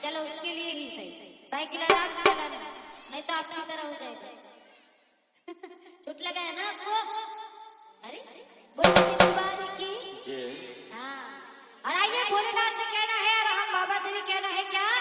चलो उसके लिए ही सही साइकिल आराम से चलाना, नहीं तो आपकी तरह हो जाएगा। चोट लगा है ना आपको? अरे बोल की हाँ। और आइए भोलेनाथ से कहना है और हम बाबा से भी कहना है क्या?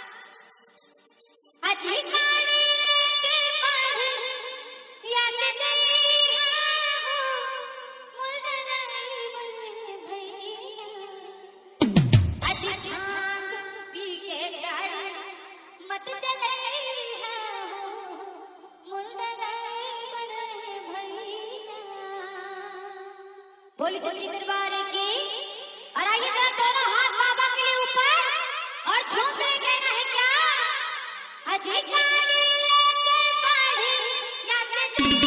बोली सच्ची दरबार की। और आइए जरा दोनों हाथ बाबा के लिए ऊपर और झूम कर कहना है क्या? अजी काली लेके बाड़ी जाते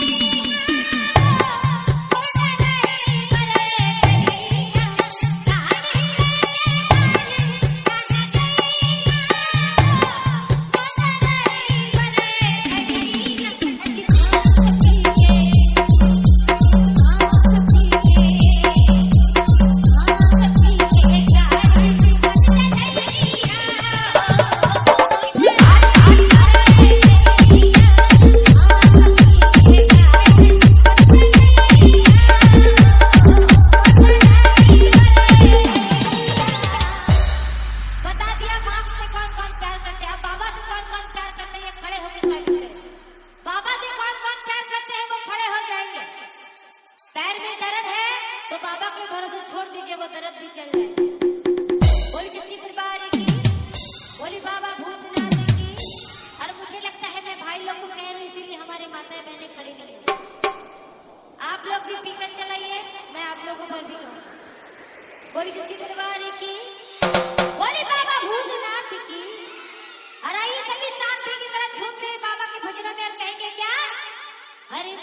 छोड़ दीजिए, वो दर्द भी चल जाए। बोली सच्ची दरबार की, बोली बाबा भूतनाथ की। और मुझे लगता है मैं भाई लोग को कह रही हूँ, इसीलिए हमारी माताएं बहनें खड़ी नहीं। आप लोग भी पीकर चलाइए, मैं आप लोगों पर भी कहूँ। बोली सच्ची दरबार की, बोली बाबा भूतनाथ की। और आइए सभी साथ देंगे जरा झूमते हुए बाबा के भजनों में और कहेंगे क्या? अरे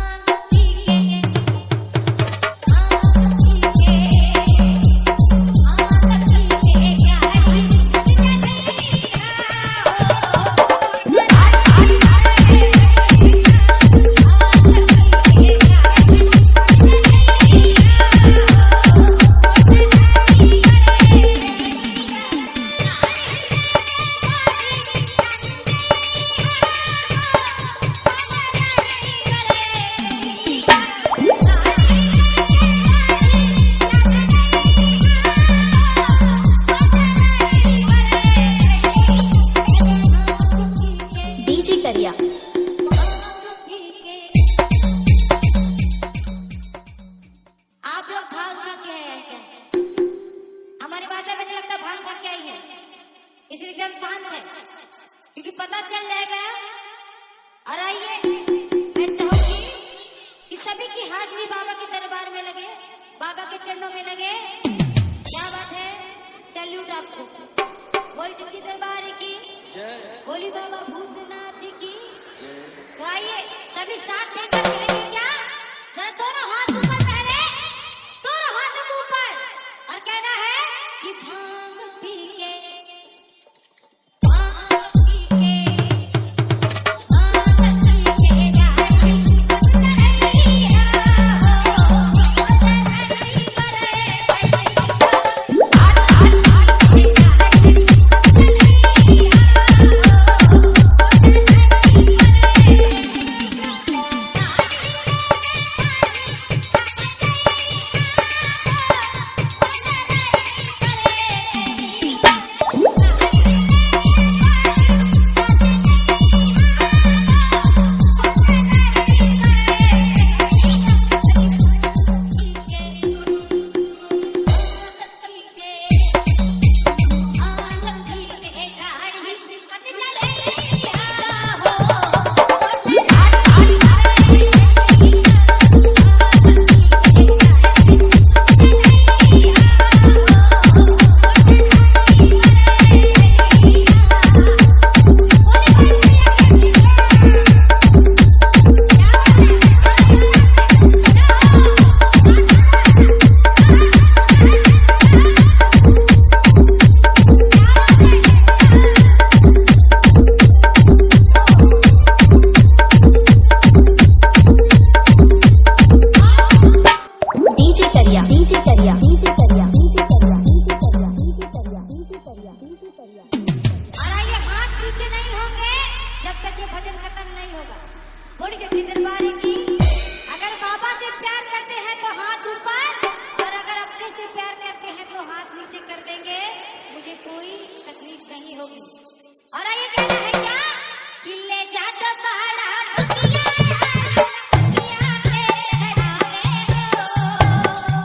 क्योंकि पता चल जाएगा। और आइए मैं चाहूंगी कि सभी की हाजिरी बाबा के दरबार में लगे, बाबा के चरणों में लगे। क्या बात है, सैल्यूट आपको। बोली सच्ची दरबार की, बोली बाबा भूतनाथ की। तो आइए सभी साथ देकर कहेंगे क्या? जरा दोनों हाथ ऊपर, पहले दोनों हाथ ऊपर और कहना है कि भांग पी के होगी। और ये कहना है क्या कि ले जा तो पहाड़ा बगिया बगिया के हरावे हो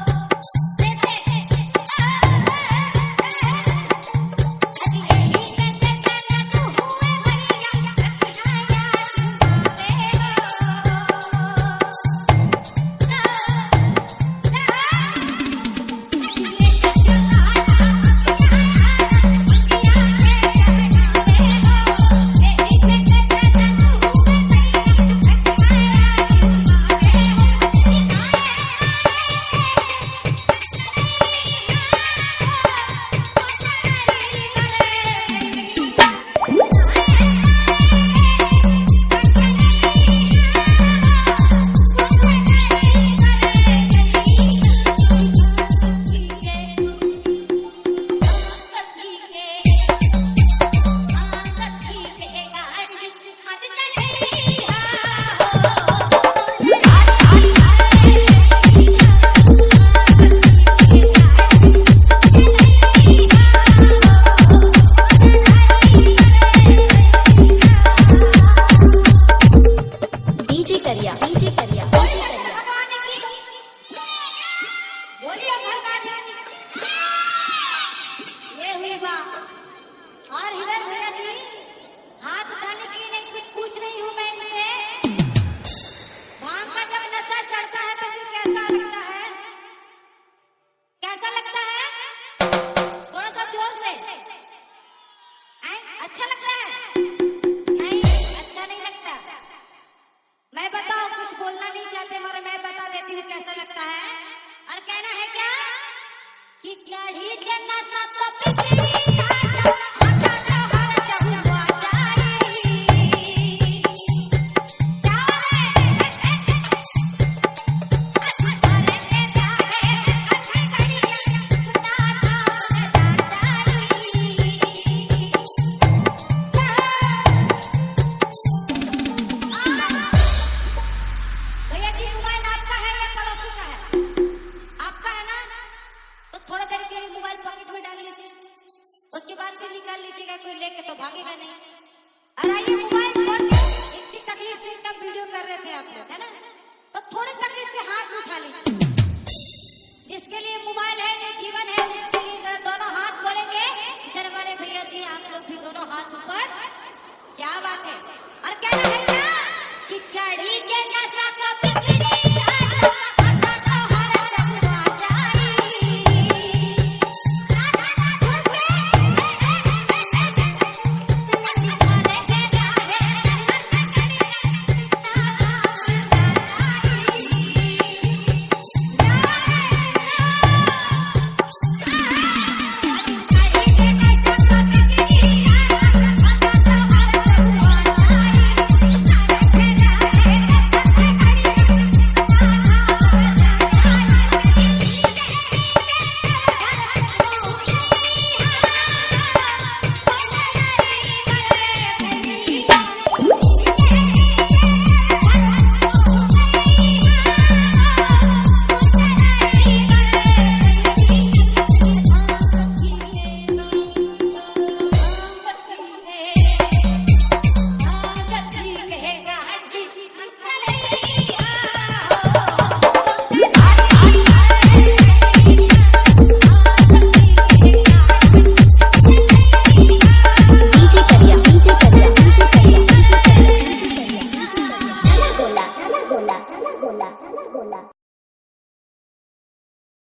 और हिरन भैया जी हाथ उठाने के लिए नहीं, कुछ पूछ रही हूँ मैं इनसे। भांग का जब नशा चढ़ता है तो फिर कैसा लगता है? कैसा लगता है? थोड़ा सा जोर से। अच्छा लगता है? नहीं, अच्छा नहीं लगता। मैं बताओ, कुछ बोलना नहीं चाहते मगर मैं बता देती हूँ कैसा लगता है। और कहना है क्या कि चढ़ी जना सा तो पिघली निकाल लीजिएगा, कोई लेके तो भागेगा नहीं। और आइए मोबाइल छोड़ के इतनी तकलीफ से एकदम वीडियो कर रहे थे आप लोग, है ना? तो थोड़ी तकलीफ से हाथ उठा लीजिए। जिसके लिए मोबाइल है, ये जीवन है, जिसके लिए जरा दोनों हाथ खोलेंगे। इधर वाले भैया जी आप लोग भी दोनों हाथ ऊपर। क्या बात है? और कहना है क्या कि चढ़ी